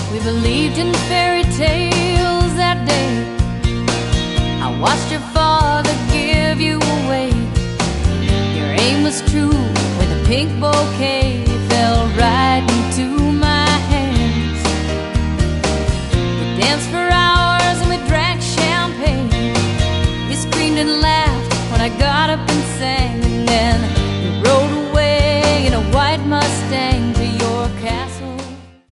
We believed in fairy tales that day. I watched your father give you away. Your aim was true when the pink bouquet fell right into my hands. We danced for hours and we drank champagne. You screamed and laughed when I got up